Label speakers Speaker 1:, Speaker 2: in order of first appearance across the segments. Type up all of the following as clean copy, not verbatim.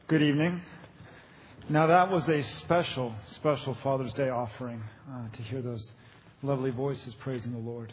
Speaker 1: Good evening. Now that was a special Father's Day offering to hear those lovely voices praising the Lord.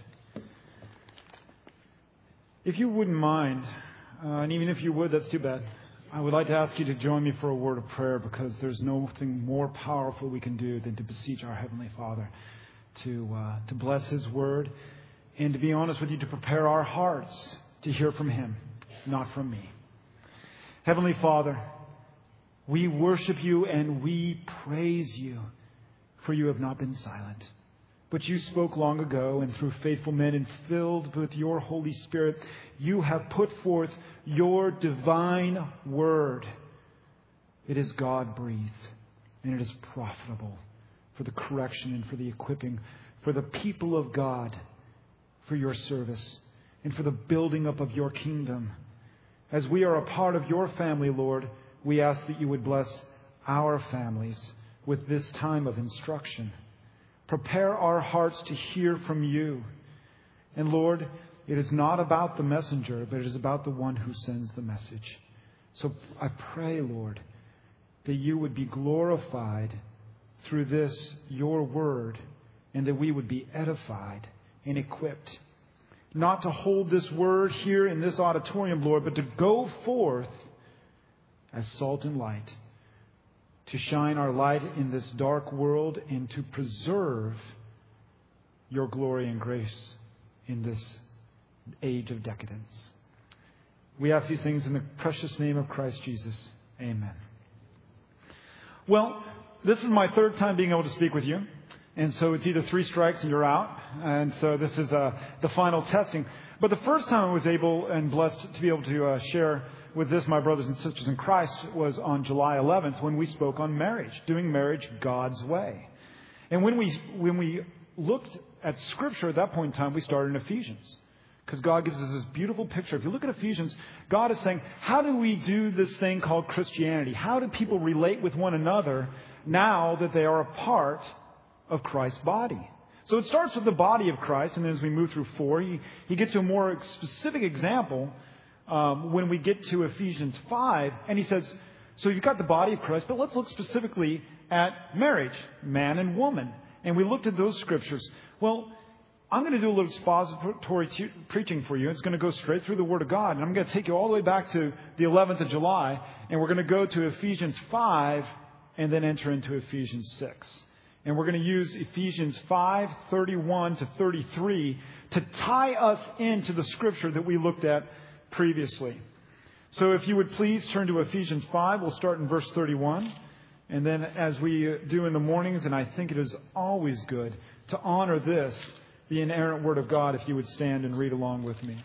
Speaker 1: If you wouldn't mind, and even if you would, that's too bad, I would like to ask you to join me for a word of prayer, because there's nothing more powerful we can do than to beseech our Heavenly Father to bless His Word and, to be honest with you, to prepare our hearts to hear from Him, not from me. Heavenly Father, we worship You and we praise You, for You have not been silent. But You spoke long ago, and through faithful men and filled with Your Holy Spirit, You have put forth Your divine word. It is God-breathed, and it is profitable for the correction and for the equipping, for the people of God, for Your service, and for the building up of Your kingdom. As we are a part of Your family, Lord, we ask that You would bless our families with this time of instruction. Prepare our hearts to hear from You. And Lord, it is not about the messenger, but it is about the one who sends the message. So I pray, Lord, that You would be glorified through this, Your word, and that we would be edified and equipped. Not to hold this word here in this auditorium, Lord, but to go forth as salt and light, to shine our light in this dark world and to preserve Your glory and grace in this age of decadence. We ask these things in the precious name of Christ Jesus. Amen. Well, this is my third time being able to speak with you. And so it's either 3 strikes and you're out. And so this is the final testing. But the first time I was able and blessed to be able to share with this, my brothers and sisters in Christ, was on July 11th when we spoke on marriage, doing marriage God's way. And when we looked at Scripture at that point in time, we started in Ephesians. Because God gives us this beautiful picture. If you look at Ephesians, God is saying, how do we do this thing called Christianity? How do people relate with one another now that they are a part of Christ's body? So it starts with the body of Christ, and then as we move through 4, he gets to a more specific example when we get to Ephesians 5, and he says, so you've got the body of Christ, but let's look specifically at marriage, man and woman. And we looked at those scriptures. Well, I'm going to do a little expository preaching for you. It's going to go straight through the Word of God. And I'm going to take you all the way back to the 11th of July. And we're going to go to Ephesians 5 and then enter into Ephesians 6. And we're going to use Ephesians 5:31 to 33 to tie us into the Scripture that we looked at previously. So if you would please turn to Ephesians 5. We'll start in verse 31. And then as we do in the mornings, and I think it is always good to honor this, the inerrant Word of God, if you would stand and read along with me.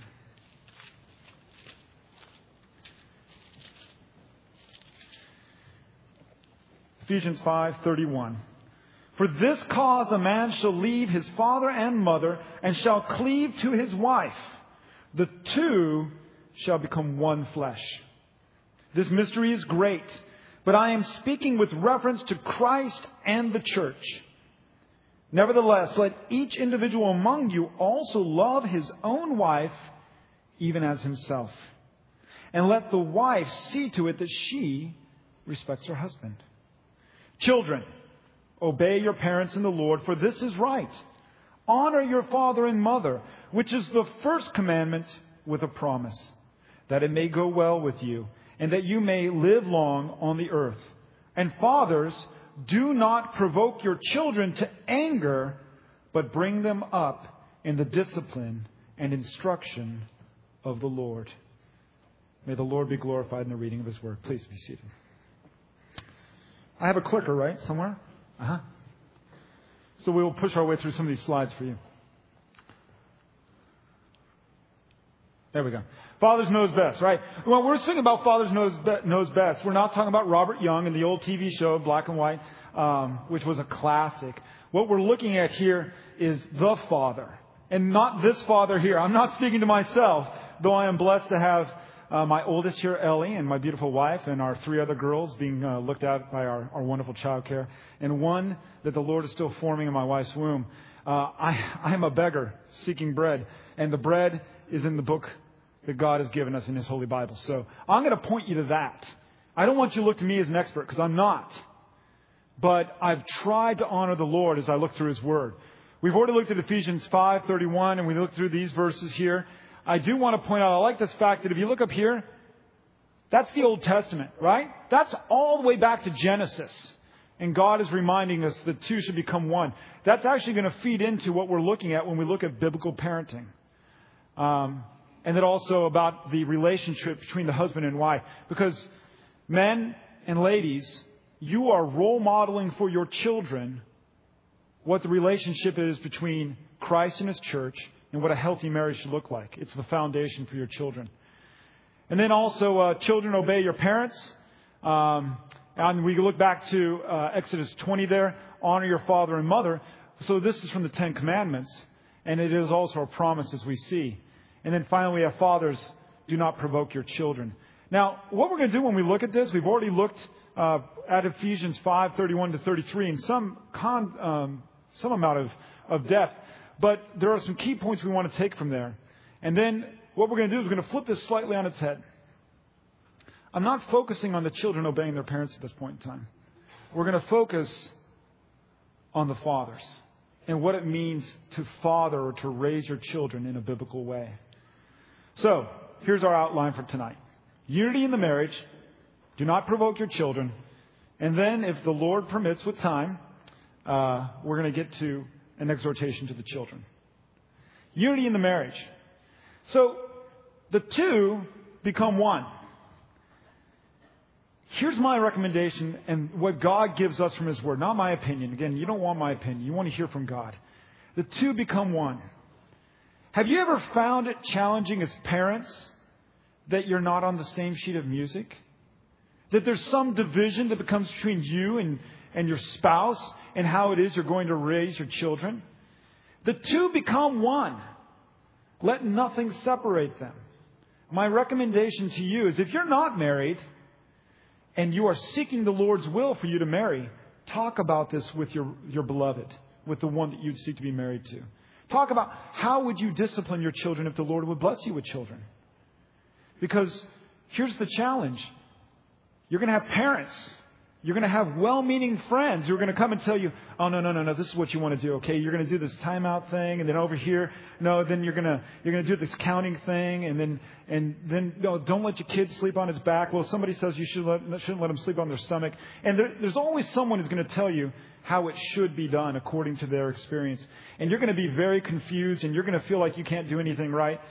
Speaker 1: Ephesians 5:31. For this cause a man shall leave his father and mother, and shall cleave to his wife. The two shall become one flesh. This mystery is great, but I am speaking with reference to Christ and the church. Nevertheless, let each individual among you also love his own wife, even as himself. And let the wife see to it that she respects her husband. Children, obey your parents in the Lord, for this is right. Honor your father and mother, which is the first commandment with a promise, that it may go well with you, and that you may live long on the earth. And fathers, do not provoke your children to anger, but bring them up in the discipline and instruction of the Lord. May the Lord be glorified in the reading of His Word. Please be seated. I have a clicker, right, somewhere? So we will push our way through some of these slides for you. There we go. Fathers knows best, right? Well, we're speaking about fathers knows best. We're not talking about Robert Young and the old TV show, Black and White, which was a classic. What we're looking at here is the Father, and not this Father here. I'm not speaking to myself, though I am blessed to have my oldest here, Ellie, and my beautiful wife, and our 3 other girls being looked at by our wonderful child care, and one that the Lord is still forming in my wife's womb. I am a beggar seeking bread, and the bread is in the book that God has given us in His Holy Bible. So I'm going to point you to that. I don't want you to look to me as an expert, because I'm not. But I've tried to honor the Lord as I look through His Word. We've already looked at Ephesians 5:31, and we looked through these verses here. I do want to point out, I like this fact that if you look up here, that's the Old Testament, right? That's all the way back to Genesis. And God is reminding us that two should become one. That's actually going to feed into what we're looking at when we look at biblical parenting. And then also about the relationship between the husband and wife. Because men and ladies, you are role modeling for your children what the relationship is between Christ and His church and what a healthy marriage should look like. It's the foundation for your children. And then also, children, obey your parents. And we look back to Exodus 20 there, honor your father and mother. So this is from the Ten Commandments, and it is also a promise as we see. And then finally, we have fathers, do not provoke your children. Now, what we're going to do when we look at this, we've already looked at Ephesians 5:31 to 33 in some amount of depth. But there are some key points we want to take from there. And then what we're going to do is we're going to flip this slightly on its head. I'm not focusing on the children obeying their parents at this point in time. We're going to focus on the fathers and what it means to father or to raise your children in a biblical way. So, here's our outline for tonight. Unity in the marriage. Do not provoke your children. And then, if the Lord permits with time, we're going to get to an exhortation to the children. Unity in the marriage. So, the two become one. Here's my recommendation and what God gives us from His Word. Not my opinion. Again, you don't want my opinion. You want to hear from God. The two become one. Have you ever found it challenging as parents that you're not on the same sheet of music? That there's some division that becomes between you and your spouse and how it is you're going to raise your children? The two become one. Let nothing separate them. My recommendation to you is if you're not married and you are seeking the Lord's will for you to marry, talk about this with your beloved, with the one that you'd seek to be married to. Talk about how would you discipline your children if the Lord would bless you with children. Because here's the challenge. You're going to have parents. You're going to have well-meaning friends who are going to come and tell you, oh, no, this is what you want to do, okay? You're going to do this timeout thing, and then over here, no, then you're going to do this counting thing, and then no, don't let your kid sleep on his back. Well, somebody says you shouldn't let them sleep on their stomach. And there's always someone who's going to tell you how it should be done according to their experience. And you're going to be very confused, and you're going to feel like you can't do anything right.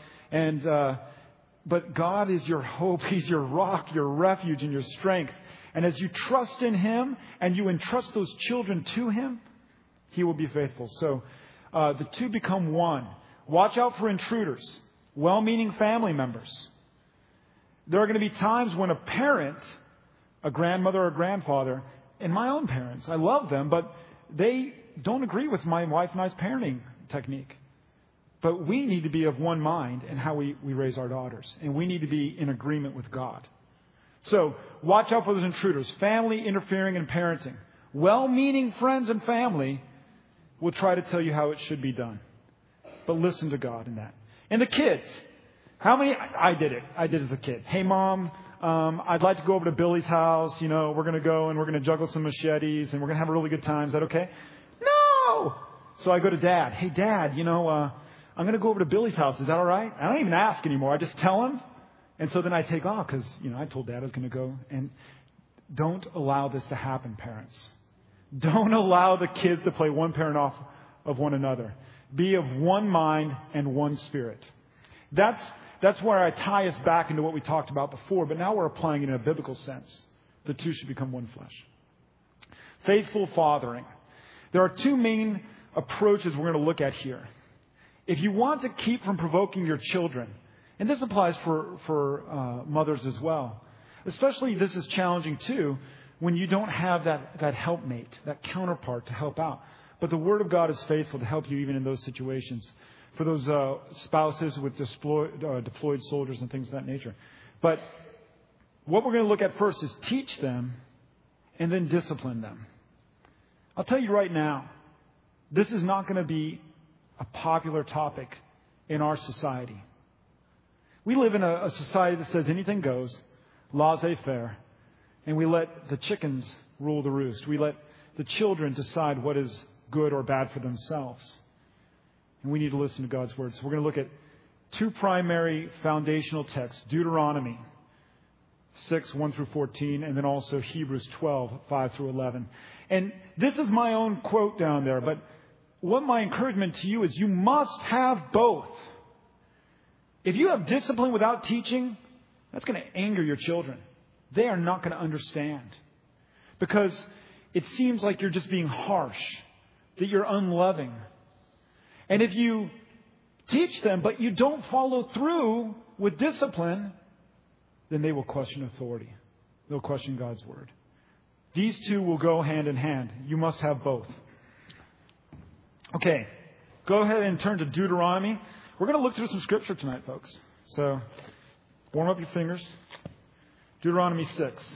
Speaker 1: But God is your hope. He's your rock, your refuge, and your strength. And as you trust in Him and you entrust those children to Him, He will be faithful. So the two become one. Watch out for intruders, well-meaning family members. There are going to be times when a parent, a grandmother or grandfather, and my own parents, I love them, but they don't agree with my wife and I's parenting technique. But we need to be of one mind in how we raise our daughters. And we need to be in agreement with God. So, watch out for those intruders. Family interfering in parenting. Well-meaning friends and family will try to tell you how it should be done. But listen to God in that. And the kids. How many? I did it. I did it as a kid. Hey, Mom, I'd like to go over to Billy's house. You know, we're going to go and we're going to juggle some machetes and we're going to have a really good time. Is that okay? No! So I go to Dad. Hey, Dad, I'm going to go over to Billy's house. Is that all right? I don't even ask anymore. I just tell him. And so then I take off because, I told Dad I was going to go. And don't allow this to happen, parents. Don't allow the kids to play one parent off of one another. Be of one mind and one spirit. That's where I tie us back into what we talked about before. But now we're applying it in a biblical sense. The two should become one flesh. Faithful fathering. There are two main approaches we're going to look at here. If you want to keep from provoking your children, and this applies for mothers as well. Especially this is challenging too when you don't have that helpmate, that counterpart to help out. But the Word of God is faithful to help you even in those situations. For those spouses with deployed soldiers and things of that nature. But what we're going to look at first is teach them and then discipline them. I'll tell you right now, this is not going to be a popular topic in our society. We live in a society that says anything goes, laissez-faire, and we let the chickens rule the roost. We let the children decide what is good or bad for themselves. And we need to listen to God's word. So we're going to look at two primary foundational texts, Deuteronomy 6, 1 through 14, and then also Hebrews 12, 5 through 11. And this is my own quote down there, but what my encouragement to you is you must have both. If you have discipline without teaching, that's going to anger your children. They are not going to understand because it seems like you're just being harsh, that you're unloving. And if you teach them, but you don't follow through with discipline, then they will question authority. They'll question God's word. These two will go hand in hand. You must have both. Okay, go ahead and turn to Deuteronomy. We're going to look through some scripture tonight, folks. So, warm up your fingers. Deuteronomy 6.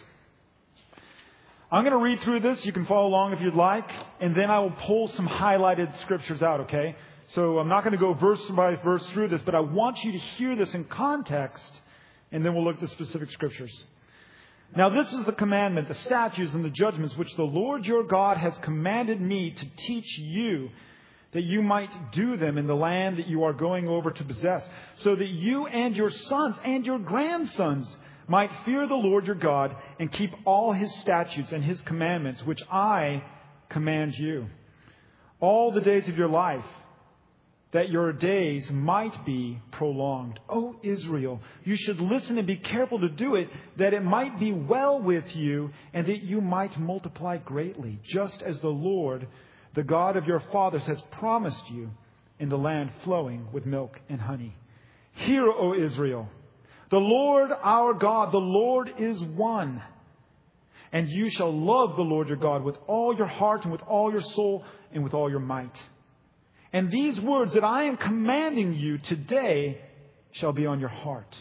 Speaker 1: I'm going to read through this. You can follow along if you'd like. And then I will pull some highlighted scriptures out, okay? So I'm not going to go verse by verse through this, but I want you to hear this in context. And then we'll look at the specific scriptures. Now this is the commandment, the statutes and the judgments which the Lord your God has commanded me to teach you, that you might do them in the land that you are going over to possess, so that you and your sons and your grandsons might fear the Lord your God and keep all His statutes and His commandments, which I command you, all the days of your life, that your days might be prolonged. O Israel, you should listen and be careful to do it, that it might be well with you and that you might multiply greatly, just as the Lord, the God of your fathers, has promised you in the land flowing with milk and honey. Hear, O Israel, the Lord our God, the Lord is one. And you shall love the Lord your God with all your heart and with all your soul and with all your might. And these words that I am commanding you today shall be on your heart.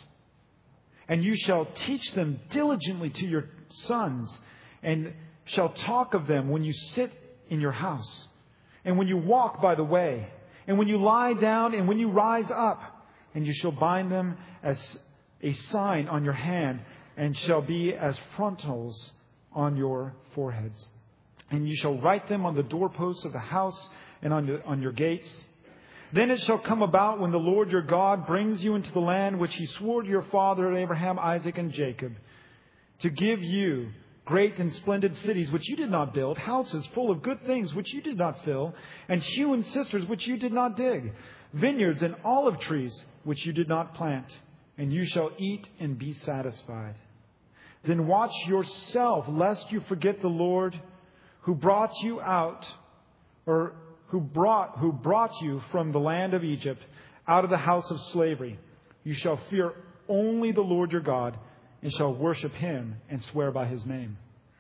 Speaker 1: And you shall teach them diligently to your sons, and shall talk of them when you sit in your house, and when you walk by the way, and when you lie down, and when you rise up. And you shall bind them as a sign on your hand, and shall be as frontals on your foreheads. And you shall write them on the doorposts of the house and on your gates. Then it shall come about when the Lord your God brings you into the land which He swore to your father Abraham, Isaac, and Jacob, to give you great and splendid cities which you did not build, houses full of good things which you did not fill, and hewn cisterns which you did not dig, vineyards and olive trees which you did not plant, and you shall eat and be satisfied. Then watch yourself, lest you forget the Lord who brought you out, or who brought you from the land of Egypt, out of the house of slavery. You shall fear only the Lord your God, and shall worship Him and swear by His name.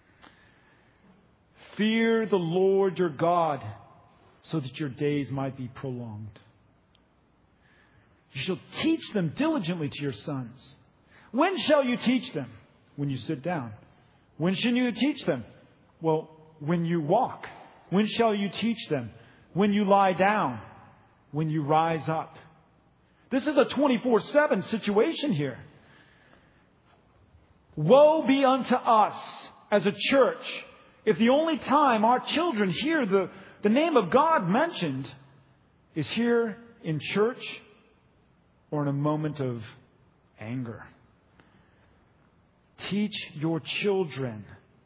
Speaker 1: Fear the Lord your God, so that your days might be prolonged. You shall teach them diligently to your sons. When shall you teach them? When you sit down. When shall you teach them? Well, when you walk. When shall you teach them? When you lie down. When you rise up. This is a 24/7 situation here. Woe be unto us as a church if the only time our children hear the name of God mentioned is here in church or in a moment of anger. Teach your children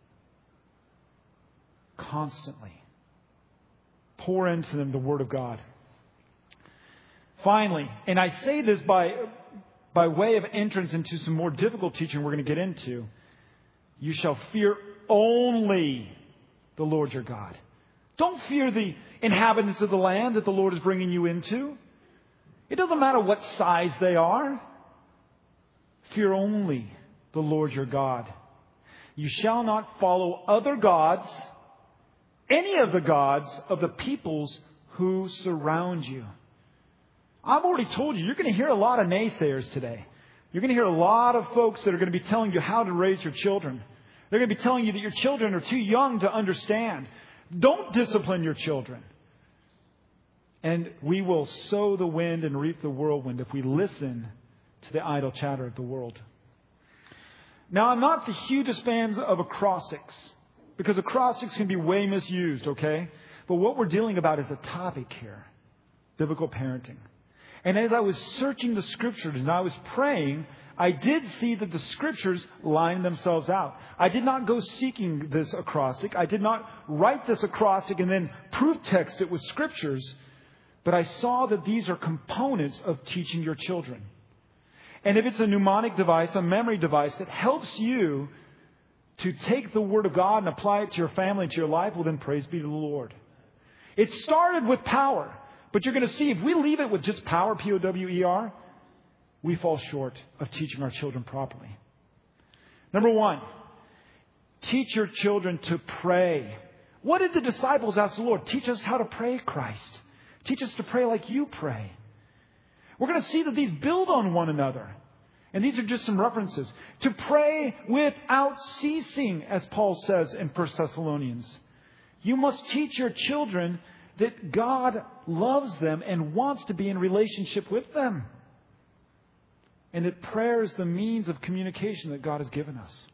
Speaker 1: constantly. Pour into them the Word of God. Finally, and I say this by way of entrance into some more difficult teaching we're going to get into, you shall fear only the Lord your God. Don't fear the inhabitants of the land that the Lord is bringing you into. It doesn't matter what size they are. Fear only the Lord your God. You shall not follow other gods, any of the gods of the peoples who surround you. I've already told you, you're going to hear a lot of naysayers today. You're going to hear a lot of folks that are going to be telling you how to raise your children. They're going to be telling you that your children are too young to understand. Don't discipline your children. And we will sow the wind and reap the whirlwind if we listen to the idle chatter of the world. Now, I'm not the hugest fan of acrostics, because acrostics can be way misused, okay? But what we're dealing about is a topic here, biblical parenting. And as I was searching the Scriptures and I was praying, I did see that the Scriptures line themselves out. I did not go seeking this acrostic. I did not write this acrostic and then proof text it with Scriptures. But I saw that these are components of teaching your children. And if it's a mnemonic device, a memory device that helps you to take the Word of God and apply it to your family and to your life, well, then praise be to the Lord. It started with power. But you're going to see, if we leave it with just power, P-O-W-E-R, we fall short of teaching our children properly. Number one, teach your children to pray. What did the disciples ask the Lord? Teach us how to pray, Christ. Teach us to pray like you pray. We're going to see that these build on one another. And these are just some references. To pray without ceasing, as Paul says in 1 Thessalonians. You must teach your children that God loves them and wants to be in relationship with them. And that prayer is the means of communication that God has given us.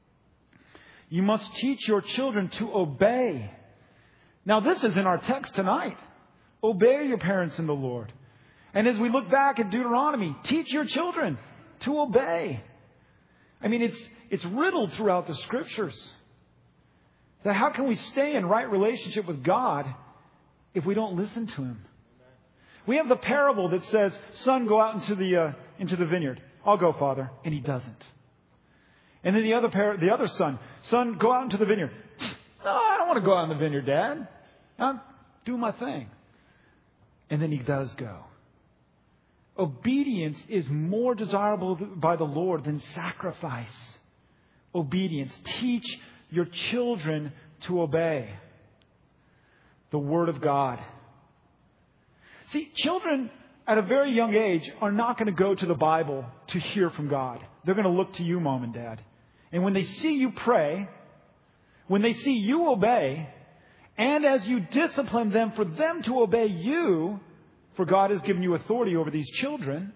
Speaker 1: You must teach your children to obey. Now, this is in our text tonight. Obey your parents in the Lord. And as we look back at Deuteronomy, teach your children to obey. I mean, it's riddled throughout the Scriptures. That how can we stay in right relationship with God if we don't listen to Him? We have the parable that says, son, go out into the vineyard. I'll go, Father. And he doesn't. And then the other son, go out into the vineyard. No, I don't want to go out in the vineyard, Dad. I'm doing my thing. And then he does go. Obedience is more desirable by the Lord than sacrifice. Obedience. Teach your children to obey the Word of God. See, children at a very young age are not going to go to the Bible to hear from God. They're going to look to you, Mom and Dad. And when they see you pray, when they see you obey, and as you discipline them for them to obey you, for God has given you authority over these children,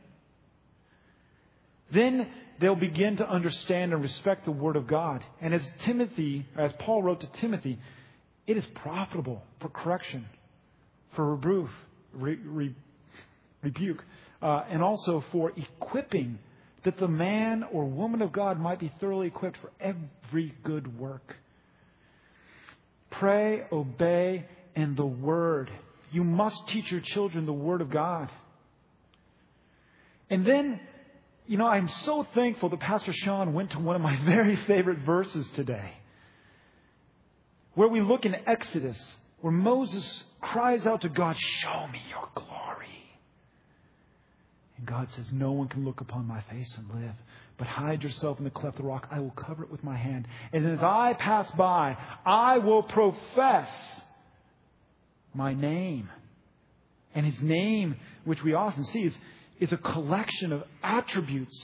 Speaker 1: then they'll begin to understand and respect the Word of God. And as Paul wrote to Timothy, it is profitable for correction, for reproof, rebuke, and also for equipping, that the man or woman of God might be thoroughly equipped for every good work. Pray, obey, and the Word. You must teach your children the Word of God. And then, I'm so thankful that Pastor Sean went to one of my very favorite verses today, where we look in Exodus, where Moses cries out to God, show me your glory. And God says, no one can look upon my face and live, but hide yourself in the cleft of the rock. I will cover it with my hand. And as I pass by, I will profess my name. And His name, which we often see, is a collection of attributes.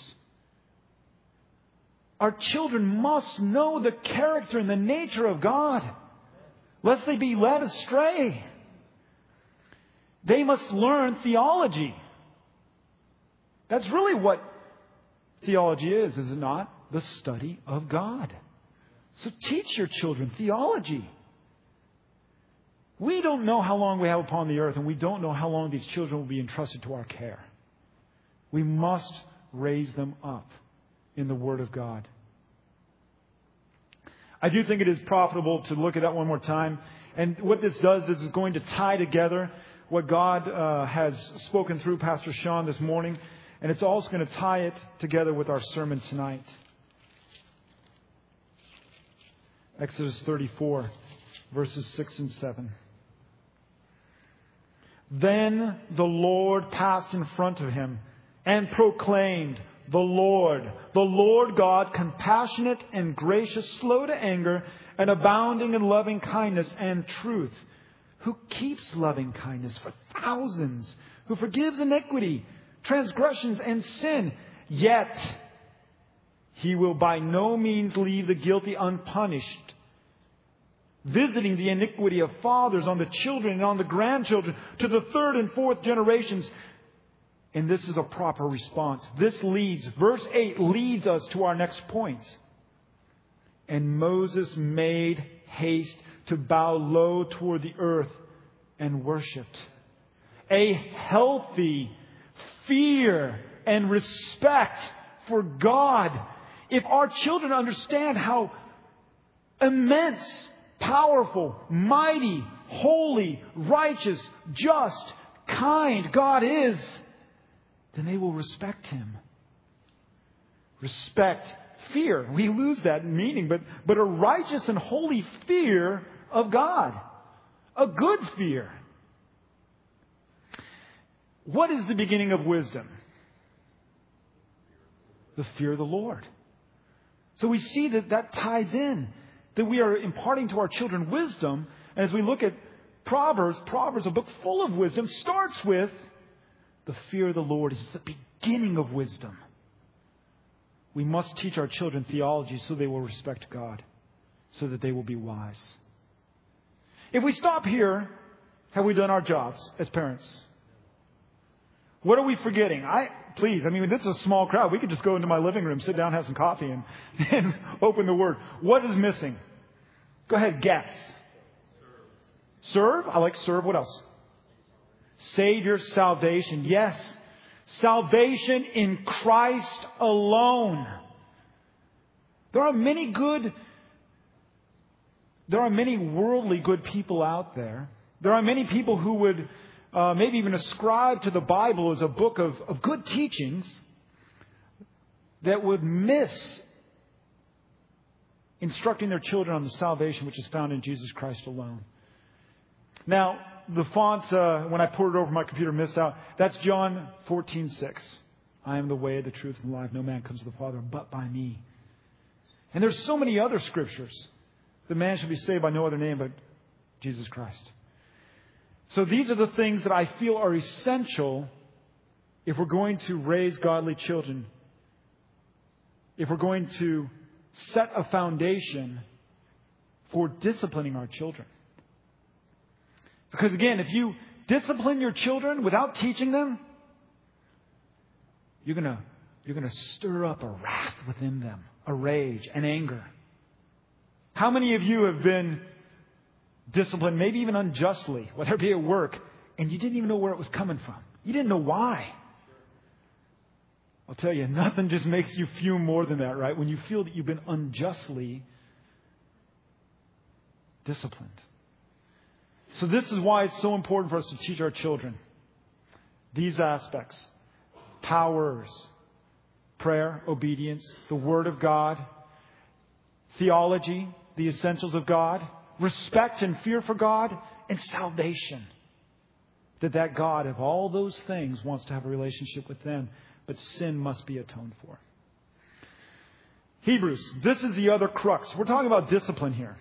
Speaker 1: Our children must know the character and the nature of God, lest they be led astray. They must learn theology. That's really what theology is it not? The study of God. So teach your children theology. We don't know how long we have upon the earth, and we don't know how long these children will be entrusted to our care. We must raise them up in the Word of God. I do think it is profitable to look at that one more time. And what this does is it's going to tie together what God has spoken through Pastor Sean this morning. And it's also going to tie it together with our sermon tonight. Exodus 34, verses 6 and 7. Then the Lord passed in front of him and proclaimed, the Lord God, compassionate and gracious, slow to anger, and abounding in loving kindness and truth, who keeps loving kindness for thousands, who forgives iniquity, transgressions, and sin. Yet He will by no means leave the guilty unpunished, visiting the iniquity of fathers on the children and on the grandchildren to the third and fourth generations. And this is a proper response. Verse 8 leads us to our next point. And Moses made haste to bow low toward the earth and worshipped. A healthy fear and respect for God. If our children understand how immense, powerful, mighty, holy, righteous, just, kind God is, then they will respect Him. Respect, fear. We lose that meaning, but a righteous and holy fear of God. A good fear. What is the beginning of wisdom? The fear of the Lord. So we see that ties in, that we are imparting to our children wisdom. And as we look at Proverbs, a book full of wisdom, starts with the fear of the Lord is the beginning of wisdom. We must teach our children theology so they will respect God, so that they will be wise. If we stop here, have we done our jobs as parents? What are we forgetting? This is a small crowd. We could just go into my living room, sit down, have some coffee, and open the Word. What is missing? Go ahead, guess. Serve? I like serve. What else? Savior, salvation. Yes. Salvation in Christ alone. There are many worldly good people out there. There are many people who would maybe even ascribe to the Bible as a book of good teachings that would miss instructing their children on the salvation which is found in Jesus Christ alone. Now, the font, when I poured it over my computer, missed out. That's John 14:6. I am the way, the truth, and the life. No man comes to the Father but by me. And there's so many other scriptures. The man shall be saved by no other name but Jesus Christ. So these are the things that I feel are essential if we're going to raise godly children. If we're going to set a foundation for disciplining our children. Because again, if you discipline your children without teaching them, you're going to stir up a wrath within them, a rage, an anger. How many of you have been disciplined, maybe even unjustly, whether it be at work, and you didn't even know where it was coming from? You didn't know why. I'll tell you, nothing just makes you fume more than that, right? When you feel that you've been unjustly disciplined. So this is why it's so important for us to teach our children these aspects. Powers, prayer, obedience, the Word of God, theology, the essentials of God, respect and fear for God, and salvation. That God of all those things wants to have a relationship with them, but sin must be atoned for. Hebrews, this is the other crux. We're talking about discipline here.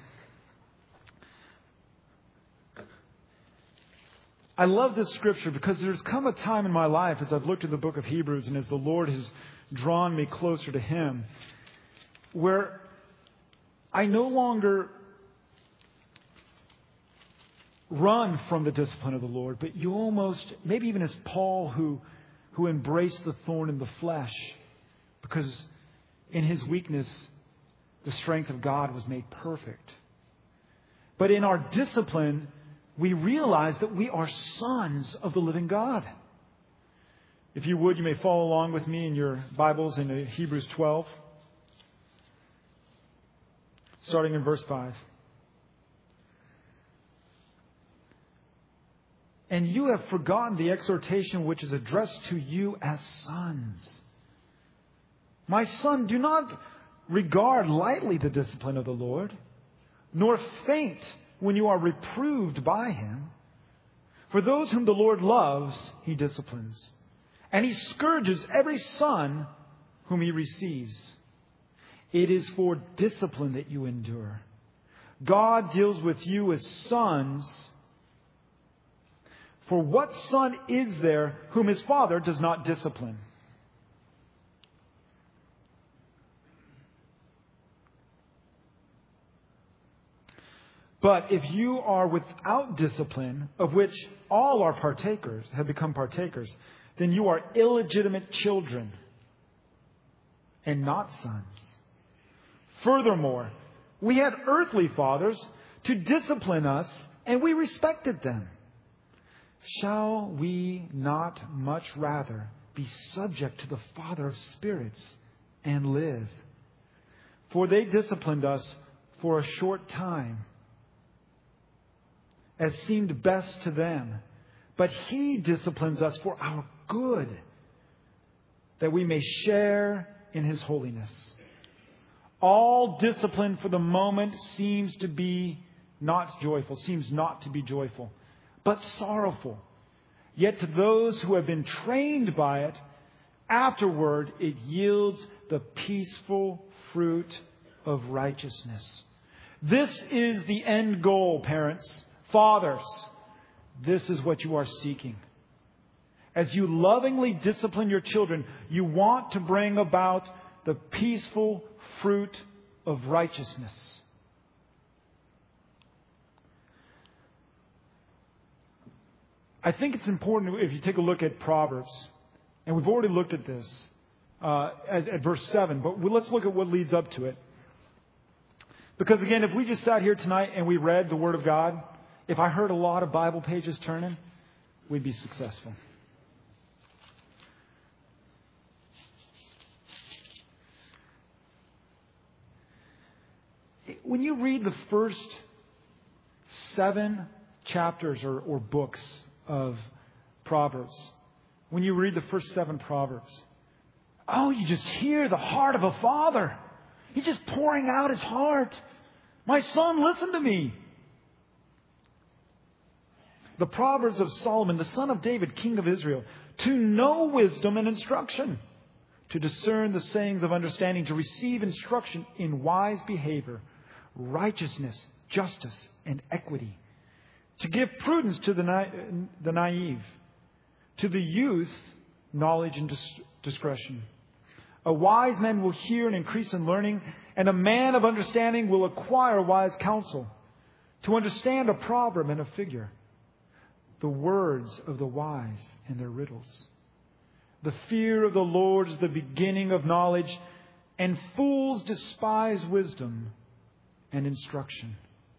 Speaker 1: I love this scripture because there's come a time in my life as I've looked at the book of Hebrews and as the Lord has drawn me closer to Him, where I no longer run from the discipline of the Lord, but you almost, maybe even as Paul who embraced the thorn in the flesh, because in his weakness, the strength of God was made perfect. But in our discipline, we realize that we are sons of the living God. If you would, you may follow along with me in your Bibles in Hebrews 12, starting in verse 5. And you have forgotten the exhortation which is addressed to you as sons. My son, do not regard lightly the discipline of the Lord, nor faint when you are reproved by Him. For those whom the Lord loves, He disciplines. And He scourges every son whom He receives. It is for discipline that you endure. God deals with you as sons. For what son is there whom his father does not discipline? But if you are without discipline, of which all are partakers, have become partakers, then you are illegitimate children and not sons. Furthermore, We had earthly fathers to discipline us, and we respected them. Shall we not much rather be subject to the Father of spirits and live? For they disciplined us for a short time, as seemed best to them. But He disciplines us for our good, that we may share in His holiness. All discipline for the moment seems not to be joyful, but sorrowful. Yet to those who have been trained by it, afterward it yields the peaceful fruit of righteousness. This is the end goal, parents, fathers. This is what you are seeking. As you lovingly discipline your children, you want to bring about the peaceful fruit of righteousness. I think it's important if you take a look at Proverbs, and we've already looked at this at verse 7, but let's look at what leads up to it. Because again, if we just sat here tonight and we read the Word of God, if I heard a lot of Bible pages turning, we'd be successful. When you read the first 7 chapters or books of Proverbs, when you read the first 7 Proverbs, you just hear the heart of a father. He's just pouring out his heart. My son, listen to me. The Proverbs of Solomon, the son of David, king of Israel, to know wisdom and instruction, to discern the sayings of understanding, to receive instruction in wise behavior, righteousness, justice, and equity, to give prudence to the naive, to the youth, knowledge and discretion. A wise man will hear and increase in learning, and a man of understanding will acquire wise counsel, to understand a proverb and a figure, the words of the wise and their riddles. The fear of the Lord is the beginning of knowledge, and fools despise wisdom and instruction.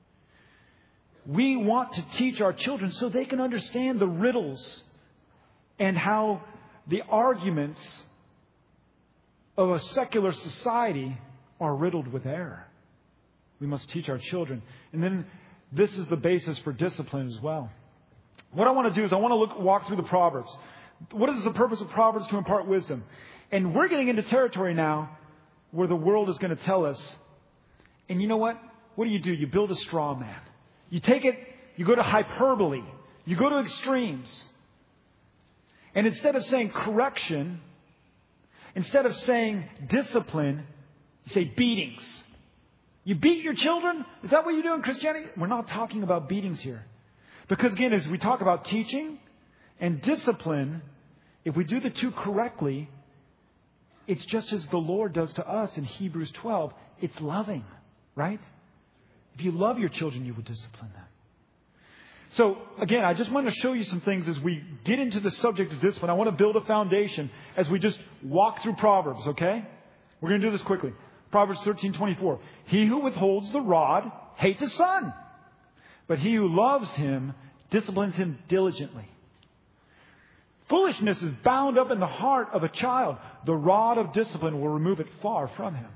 Speaker 1: We want to teach our children so they can understand the riddles and how the arguments of a secular society are riddled with error. We must teach our children. And then this is the basis for discipline as well. What I want to do is I want to walk through the Proverbs. What is the purpose of Proverbs? To impart wisdom. And we're getting into territory now where the world is going to tell us, and you know what? What do? You build a straw man. You take it, you go to hyperbole. You go to extremes. And instead of saying correction, instead of saying discipline, you say beatings. You beat your children? Is that what you do in Christianity? We're not talking about beatings here. Because again, as we talk about teaching and discipline, if we do the two correctly, it's just as the Lord does to us in Hebrews 12. It's loving, right? If you love your children, you will discipline them. So again, I just want to show you some things as we get into the subject of discipline. I want to build a foundation as we just walk through Proverbs, okay? We're going to do this quickly. Proverbs 13:24. He who withholds the rod hates his son, but he who loves him disciplines him diligently. Foolishness is bound up in the heart of a child. The rod of discipline will remove it far from him.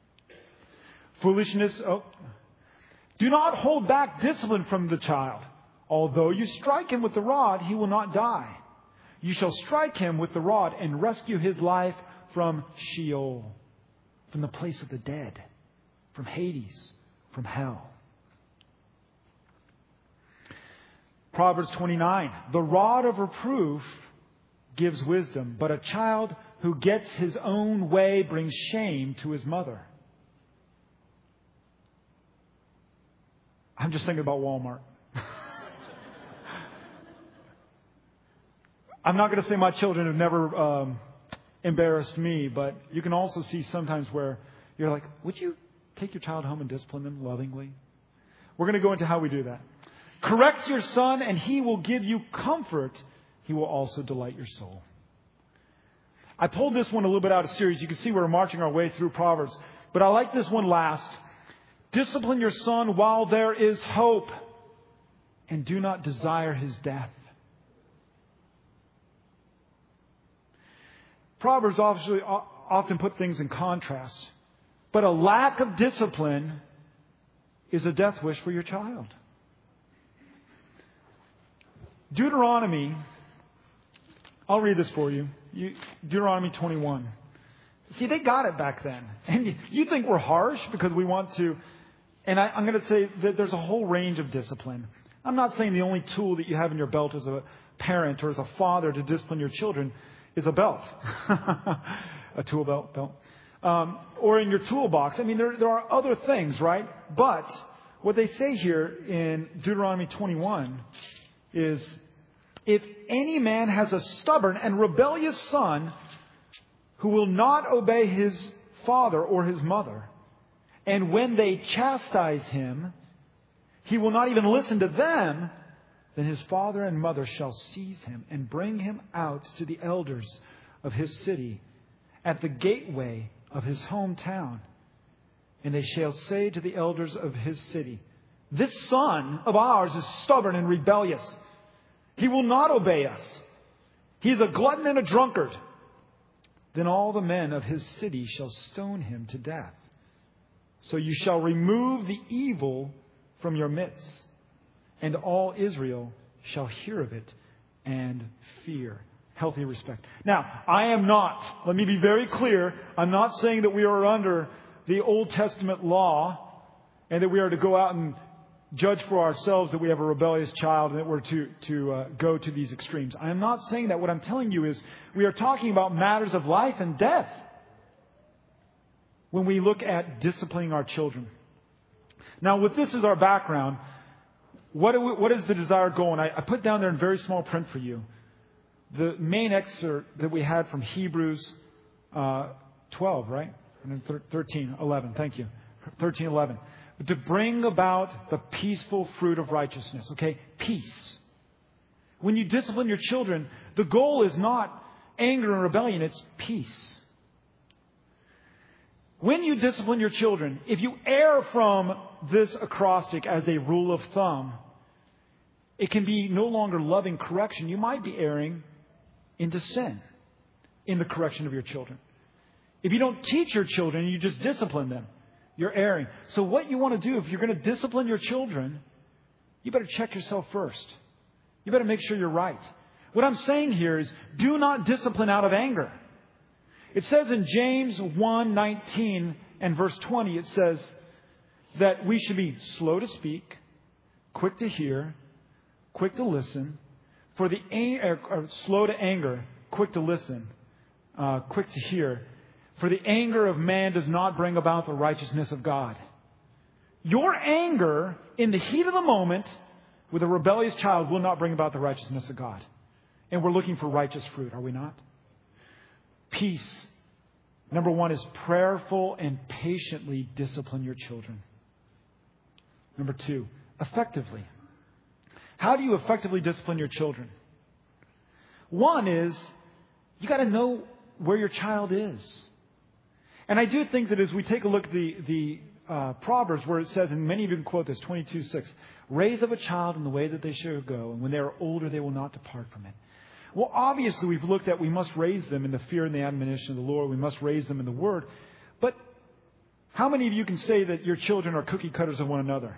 Speaker 1: Do not hold back discipline from the child. Although you strike him with the rod, he will not die. You shall strike him with the rod and rescue his life from Sheol, from the place of the dead, from Hades, from hell. Proverbs 29. The rod of reproof gives wisdom, but a child who gets his own way brings shame to his mother. I'm just thinking about Walmart. I'm not going to say my children have never embarrassed me, but you can also see sometimes where you're like, would you take your child home and discipline them lovingly? We're going to go into how we do that. Correct your son, and he will give you comfort. He will also delight your soul. I pulled this one a little bit out of series. You can see we're marching our way through Proverbs. But I like this one last. Discipline your son while there is hope, and do not desire his death. Proverbs often put things in contrast, but a lack of discipline is a death wish for your child. Deuteronomy, I'll read this for you. Deuteronomy 21. See, they got it back then. And you think we're harsh because we want to. And I'm going to say that there's a whole range of discipline. I'm not saying the only tool that you have in your belt as a parent or as a father to discipline your children is a belt. A tool belt. Or in your toolbox. I mean, there are other things, right? But what they say here in Deuteronomy 21 is, if any man has a stubborn and rebellious son who will not obey his father or his mother, and when they chastise him, he will not even listen to them, then his father and mother shall seize him and bring him out to the elders of his city at the gateway of his hometown. And they shall say to the elders of his city, this son of ours is stubborn and rebellious. He will not obey us. He is a glutton and a drunkard. Then all the men of his city shall stone him to death. So you shall remove the evil from your midst, and all Israel shall hear of it and fear. Healthy respect. Now, I am not, let me be very clear, I'm not saying that we are under the Old Testament law and that we are to go out and judge for ourselves that we have a rebellious child and that we're to go to these extremes. I am not saying that. What I'm telling you is we are talking about matters of life and death when we look at disciplining our children. Now, with this as our background, what is the desired goal? And I put down there in very small print for you the main excerpt that we had from Hebrews 12, right? And then 13:11. Thank you. 13:11. To bring about the peaceful fruit of righteousness. Okay? Peace. When you discipline your children, the goal is not anger and rebellion, it's peace. When you discipline your children, if you err from this acrostic as a rule of thumb, it can be no longer loving correction. You might be erring into sin in the correction of your children. If you don't teach your children, you just discipline them, you're erring. So what you want to do, if you're going to discipline your children, you better check yourself first. You better make sure you're right. What I'm saying here is, do not discipline out of anger. It says in James 1:19 and verse 20, it says that we should be slow to speak, quick to hear, quick to listen, slow to anger, quick to listen, quick to hear. For the anger of man does not bring about the righteousness of God. Your anger in the heat of the moment with a rebellious child will not bring about the righteousness of God. And we're looking for righteous fruit, are we not? Peace. Number one is prayerful and patiently discipline your children. Number two, effectively. How do you effectively discipline your children? One is, you got to know where your child is. And I do think that as we take a look at the Proverbs, where it says, and many of you can quote this, 22:6, raise up a child in the way that they should go, and when they are older, they will not depart from it. Well, obviously, we've looked at we must raise them in the fear and the admonition of the Lord. We must raise them in the Word. But how many of you can say that your children are cookie cutters of one another?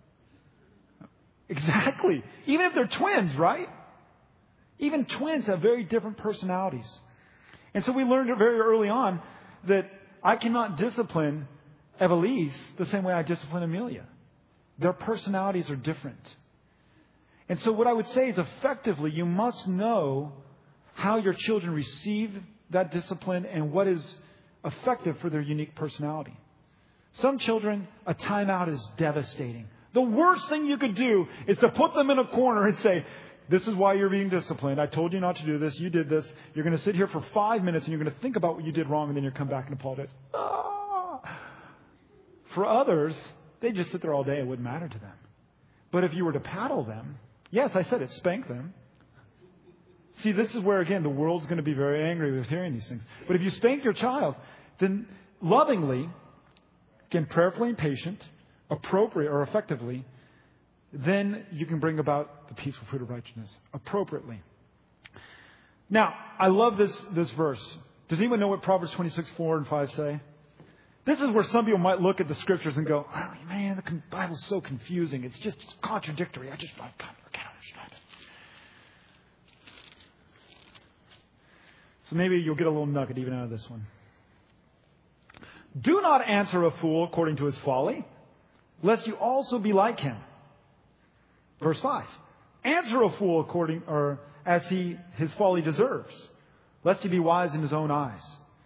Speaker 1: Exactly. Even if they're twins, right? Even twins have very different personalities. And so we learned very early on that I cannot discipline Evelise the same way I discipline Amelia. Their personalities are different. And so what I would say is, effectively, you must know how your children receive that discipline and what is effective for their unique personality. Some children, a timeout is devastating. The worst thing you could do is to put them in a corner and say, this is why you're being disciplined. I told you not to do this. You did this. You're going to sit here for 5 minutes and you're going to think about what you did wrong, and then you'll come back and apologize. For others, they just sit there all day. It wouldn't matter to them. But if you were to paddle them, yes, I said it, spank them. See, this is where, again, the world's going to be very angry with hearing these things. But if you spank your child, then lovingly, again, prayerfully and patient, appropriate or effectively, then you can bring about the peaceful fruit of righteousness appropriately. Now, I love this verse. Does anyone know what Proverbs 26:4 and 5 say? This is where some people might look at the scriptures and go, oh, man, the Bible's so confusing. It's just contradictory. I can't understand it. So maybe you'll get a little nugget even out of this one. Do not answer a fool according to his folly, lest you also be like him. Verse 5. Answer a fool according or as his folly deserves, lest he be wise in his own eyes.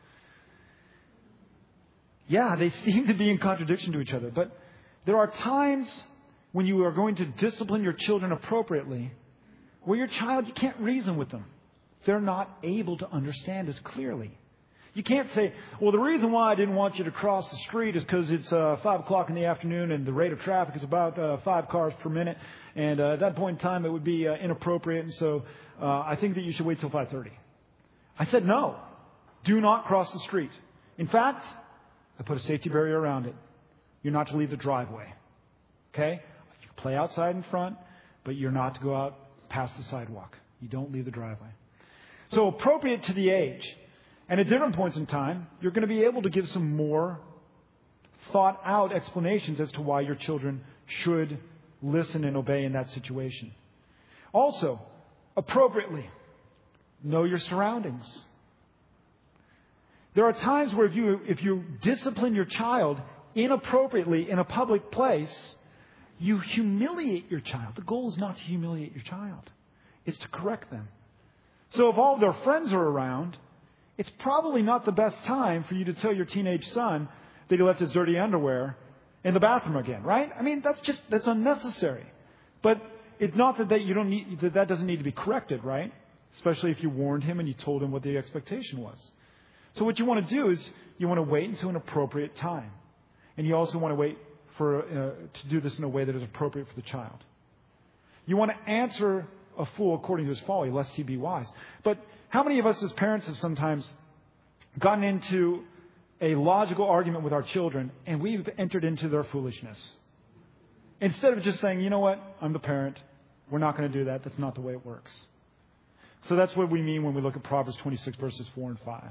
Speaker 1: Yeah, they seem to be in contradiction to each other, but there are times when you are going to discipline your children appropriately where your child, you can't reason with them. They're not able to understand as clearly. You can't say, well, the reason why I didn't want you to cross the street is because it's 5 o'clock in the afternoon and the rate of traffic is about 5 cars per minute. And at that point in time, it would be inappropriate. And so I think that you should wait till 5:30. I said, no, do not cross the street. In fact, I put a safety barrier around it. You're not to leave the driveway. Okay? You can play outside in front, but you're not to go out past the sidewalk. You don't leave the driveway. So appropriate to the age. And at different points in time, you're going to be able to give some more thought out explanations as to why your children should listen and obey in that situation. Also, appropriately, know your surroundings. There are times where if you discipline your child inappropriately in a public place, you humiliate your child. The goal is not to humiliate your child. It's to correct them. So if all of their friends are around, it's probably not the best time for you to tell your teenage son that he left his dirty underwear in the bathroom again, right? I mean, that's unnecessary. But it's not that that doesn't need to be corrected, right? Especially if you warned him and you told him what the expectation was. So what you want to do is you want to wait until an appropriate time. And you also want to wait to do this in a way that is appropriate for the child. You want to answer a fool according to his folly, lest he be wise. But how many of us as parents have sometimes gotten into a logical argument with our children and we've entered into their foolishness? Instead of just saying, you know what, I'm the parent. We're not going to do that. That's not the way it works. So that's what we mean when we look at Proverbs 26 verses 4 and 5.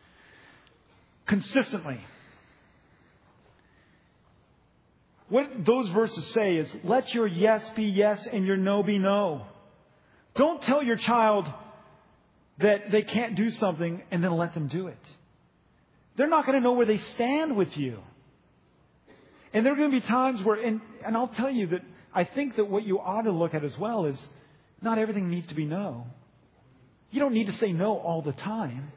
Speaker 1: Consistently. What those verses say is, let your yes be yes and your no be no. Don't tell your child that they can't do something and then let them do it. They're not going to know where they stand with you. And there are going to be times where, and I'll tell you that I think that what you ought to look at as well is not everything needs to be no. You don't need to say no all the time.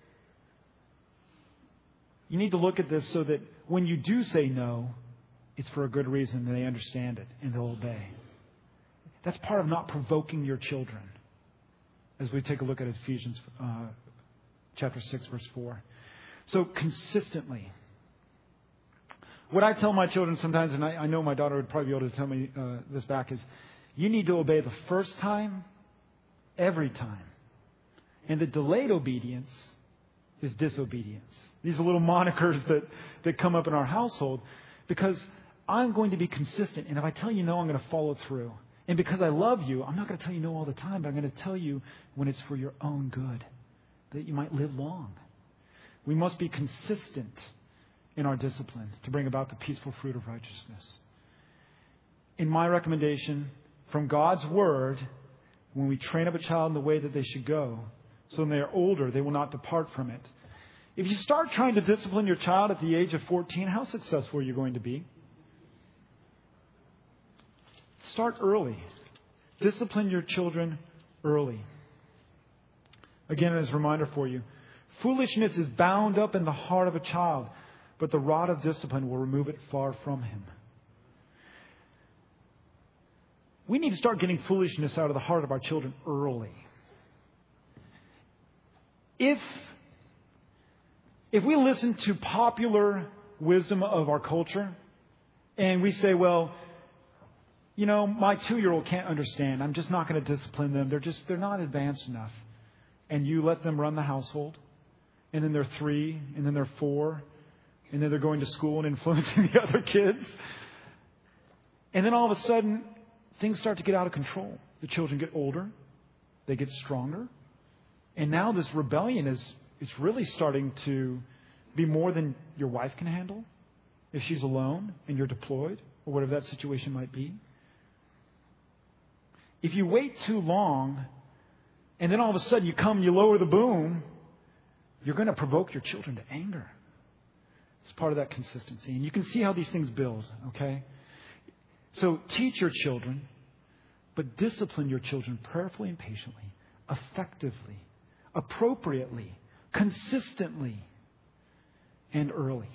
Speaker 1: You need to look at this so that when you do say no, it's for a good reason and they understand it and they'll obey. That's part of not provoking your children. As we take a look at Ephesians chapter 6, verse 4. So consistently. What I tell my children sometimes, and I know my daughter would probably be able to tell me this back, is you need to obey the first time, every time. And the delayed obedience is disobedience. These are little monikers that come up in our household because I'm going to be consistent. And if I tell you no, I'm going to follow through. And because I love you, I'm not going to tell you no all the time, but I'm going to tell you when it's for your own good, that you might live long. We must be consistent in our discipline to bring about the peaceful fruit of righteousness. In my recommendation, from God's Word, when we train up a child in the way that they should go, so when they are older, they will not depart from it. If you start trying to discipline your child at the age of 14, how successful are you going to be? Start early. Discipline your children early. Again, as a reminder for you, foolishness is bound up in the heart of a child, but the rod of discipline will remove it far from him. We need to start getting foolishness out of the heart of our children early. If we listen to popular wisdom of our culture and we say, well, you know, my 2-year-old can't understand. I'm just not going to discipline them. They're not advanced enough. And you let them run the household. And then they're 3, and then they're 4, and then they're going to school and influencing the other kids. And then all of a sudden, things start to get out of control. The children get older. They get stronger. And now this rebellion is really starting to be more than your wife can handle if she's alone and you're deployed or whatever that situation might be. If you wait too long and then all of a sudden you come and you lower the boom, you're going to provoke your children to anger. It's part of that consistency. And you can see how these things build, okay? So teach your children, but discipline your children prayerfully and patiently, effectively, appropriately, consistently, and early.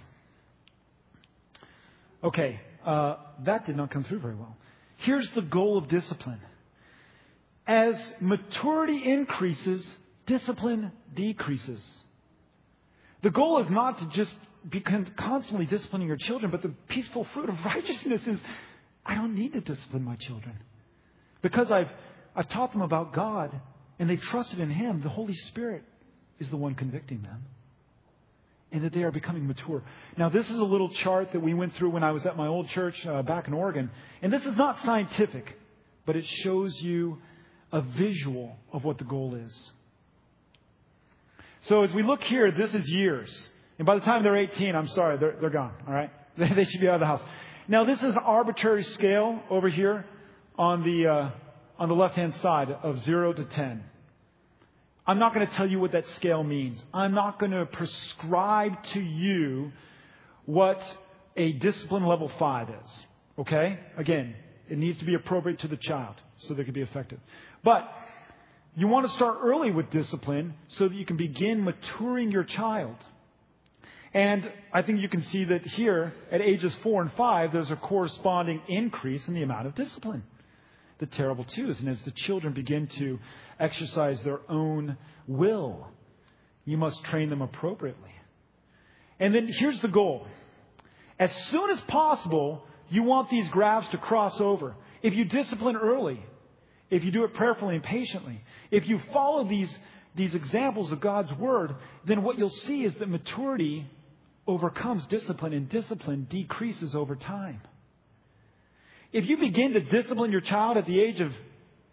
Speaker 1: Okay, that did not come through very well. Here's the goal of discipline. As maturity increases, discipline decreases. The goal is not to just be constantly disciplining your children, but the peaceful fruit of righteousness is, I don't need to discipline my children. Because I've taught them about God and they've trusted in Him, the Holy Spirit is the one convicting them. And that they are becoming mature. Now, this is a little chart that we went through when I was at my old church back in Oregon. And this is not scientific, but it shows you a visual of what the goal is. So as we look here, this is years. And by the time they're 18, I'm sorry, they're gone. All right? They should be out of the house. Now, this is an arbitrary scale over here on the left-hand side of 0 to 10. I'm not going to tell you what that scale means. I'm not going to prescribe to you what a discipline level 5 is. Okay? Again, it needs to be appropriate to the child so they can be effective. But you want to start early with discipline so that you can begin maturing your child. And I think you can see that here at ages 4 and 5, there's a corresponding increase in the amount of discipline. The terrible twos. And as the children begin to exercise their own will, you must train them appropriately. And then here's the goal. As soon as possible, you want these graphs to cross over. If you discipline early, if you do it prayerfully and patiently, if you follow these examples of God's Word, then what you'll see is that maturity overcomes discipline and discipline decreases over time. If you begin to discipline your child at the age of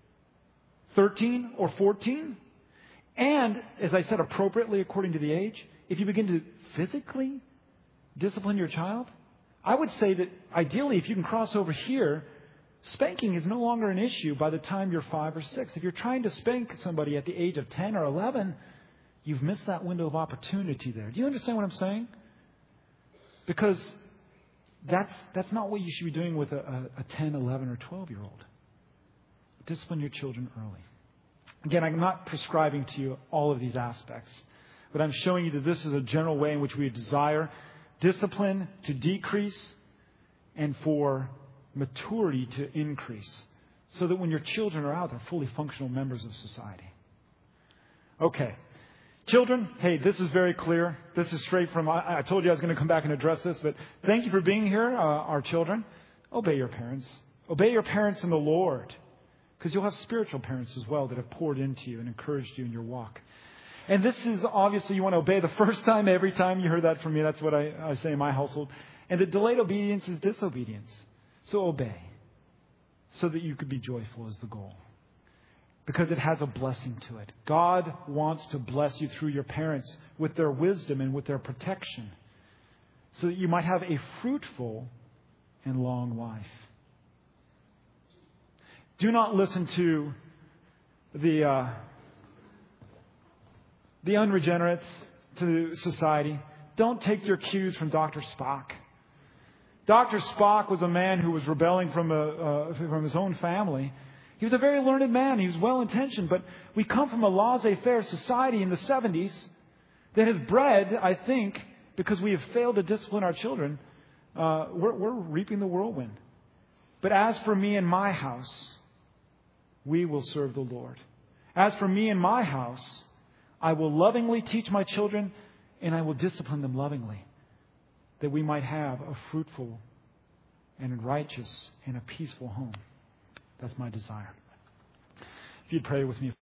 Speaker 1: 13 or 14, and, as I said, appropriately according to the age, if you begin to physically discipline your child, I would say that ideally, if you can cross over here, spanking is no longer an issue by the time you're 5 or 6. If you're trying to spank somebody at the age of 10 or 11, you've missed that window of opportunity there. Do you understand what I'm saying? Because that's not what you should be doing with a 10, 11, or 12-year-old. Discipline your children early. Again, I'm not prescribing to you all of these aspects, but I'm showing you that this is a general way in which we desire discipline to decrease and for maturity to increase, so that when your children are out, they're fully functional members of society. Okay. Children, hey, this is very clear. This is straight from, I told you I was going to come back and address this, but thank you for being here, our children. Obey your parents. Obey your parents in the Lord, because you'll have spiritual parents as well that have poured into you and encouraged you in your walk. And this is obviously you want to obey the first time, every time. You heard that from me. That's what I say in my household. And the delayed obedience is disobedience. So obey, so that you could be joyful is the goal. Because it has a blessing to it. God wants to bless you through your parents with their wisdom and with their protection, so that you might have a fruitful and long life. Do not listen to the unregenerates, to society. Don't take your cues from Dr. Spock. Dr. Spock was a man who was rebelling from his own family. He was a very learned man. He was well-intentioned. But we come from a laissez-faire society in the 70s that has bred, I think, because we have failed to discipline our children, we're reaping the whirlwind. But as for me and my house, we will serve the Lord. As for me and my house, I will lovingly teach my children, and I will discipline them lovingly, that we might have a fruitful and righteous and a peaceful home. That's my desire. If you'd pray with me.